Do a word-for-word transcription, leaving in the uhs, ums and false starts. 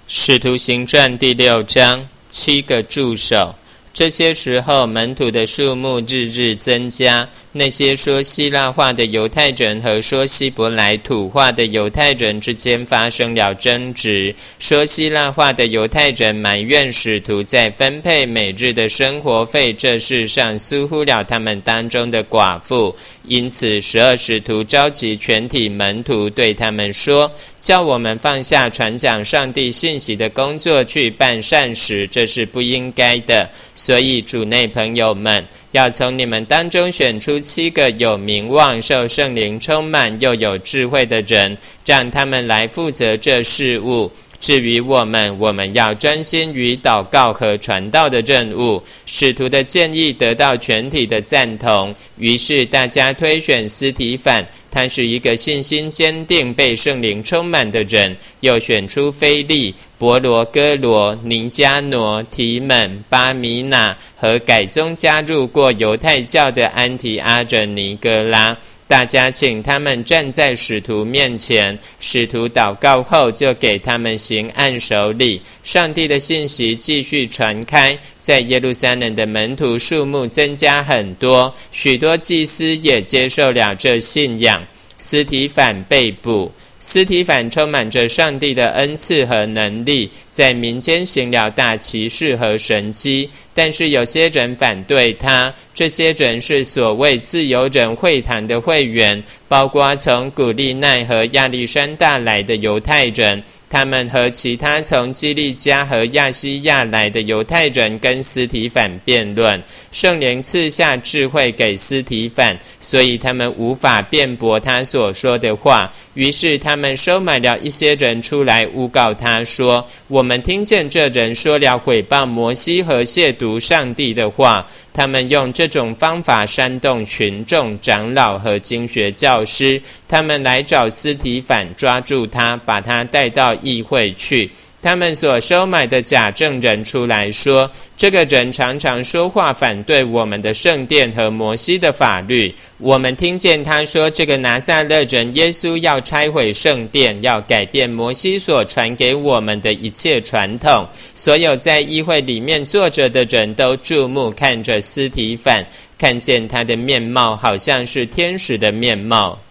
使徒行传第六章，七个助手。这些时候，门徒的数目日日增加。那些说希腊话的犹太人和说希伯来土话的犹太人之间发生了争执。说希腊话的犹太人埋怨使徒在分配每日的生活费这事上疏忽了他们当中的寡妇，因此十二使徒召集全体门徒，对他们说：叫我们放下传讲上帝信息的工作，去办善事，这是不应该的。所以主内朋友们，要从你们当中选出七个有名望、受圣灵充满又有智慧的人，让他们来负责这事务。至于我们，我们要专心于祷告和传道的任务。使徒的建议得到全体的赞同，于是大家推选司提反，他是一个信心坚定、被圣灵充满的人，又选出腓利、伯罗哥罗、尼加挪、提门、巴米拿和改宗加入过犹太教的安提阿人尼哥拉。大家请他们站在使徒面前，使徒祷告后就给他们行按手礼。上帝的信息继续传开，在耶路撒冷的门徒数目增加很多，许多祭司也接受了这信仰。司提反被捕。司提反充满着上帝的恩赐和能力，在民间行了大奇事和神迹，但是有些人反对他。这些人是所谓自由人会堂的会员，包括从古利奈和亚历山大来的犹太人。他们和其他从基利家和亚西亚来的犹太人跟司提反辩论。圣灵赐下智慧给司提反，所以他们无法辩驳他所说的话。于是他们收买了一些人出来诬告他说：我们听见这人说了毁谤摩西和亵渎上帝的话。他们用这种方法煽动群众、长老和经学教师，他们来找司提反，抓住他，把他带到议会去。他们所收买的假证人出来说：这个人常常说话反对我们的圣殿和摩西的法律。我们听见他说，这个拿撒勒人耶稣要拆毁圣殿，要改变摩西所传给我们的一切传统。所有在议会里面坐着的人都注目看着司提反，看见他的面貌好像是天使的面貌。